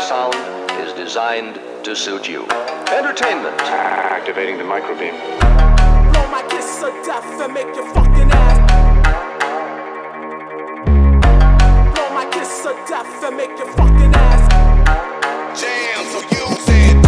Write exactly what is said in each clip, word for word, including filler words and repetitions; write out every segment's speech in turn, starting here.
sound is designed to suit you. Entertainment. Activating the microbeam. Blow my kiss of death and make your fucking ass. Blow my kiss of death and make your fucking ass. Jam, so use it.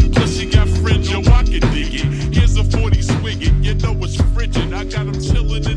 Plus she got friends, yo, I can dig it. Here's a forty swig it, you know it's frigid. I got them chillin'